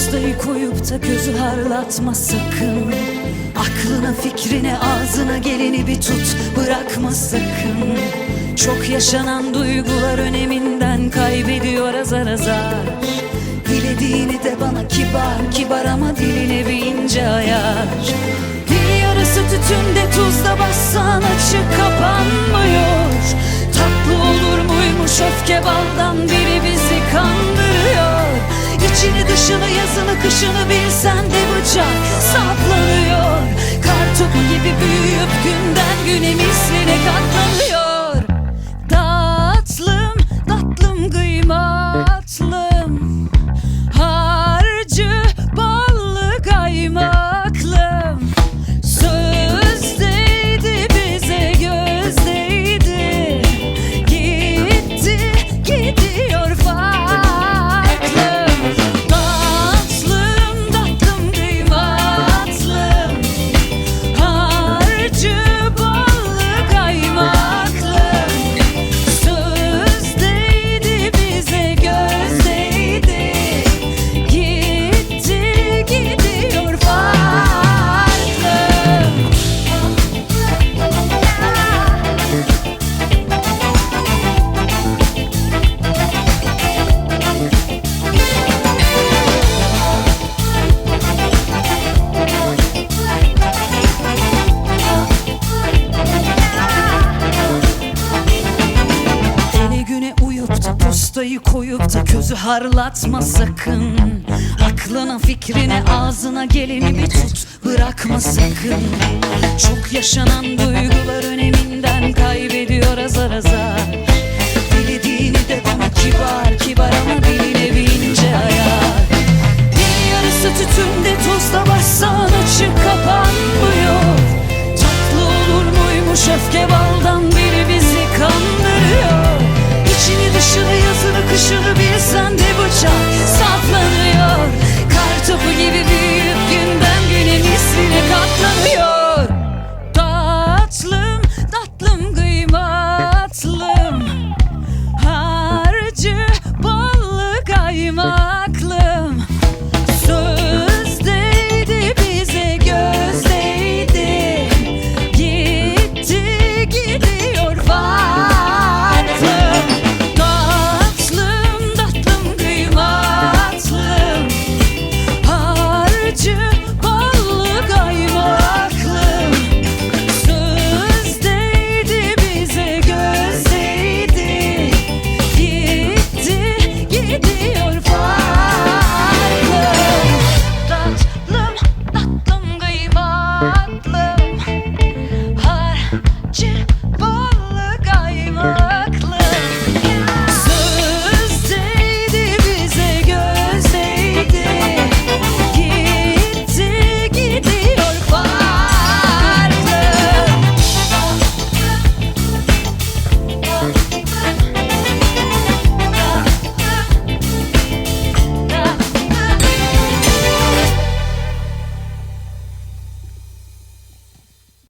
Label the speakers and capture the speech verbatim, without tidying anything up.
Speaker 1: postayı koyup da gözü harlatma sakın. Aklına fikrine ağzına geleni bir tut, bırakma sakın. Çok yaşanan duygular öneminden kaybediyor azar azar. Dilediğini de bana kibar kibar ama diline bir ince ayar. Bir yarısı tütünde tuzla bassan açık kapanmıyor. Tatlı olur muymuş öfke baldan biri bizi kandırıyor. İçini dışını yazını kışını bilsen de bıçak saplanıyor. Kartopu gibi büyüyüp günden güne misline katlanıyor. Tatlım tatlım kıymatlım, harcı ballı kaymaklım. Sözdeydi bize gözdeydi, gitti gidiyor farklım. Tatlım tatlım kıymatlım, harcı ballı kaymaklım. Sözdeydi bize gözdeydi, gitti gidiyor farklım. Ele güne uyup da postayı koyup da gözü harlatma sakın. Aklına fikrine ağzına geleni bir tut, bırakma sakın. Çok yaşanan duygular öneminden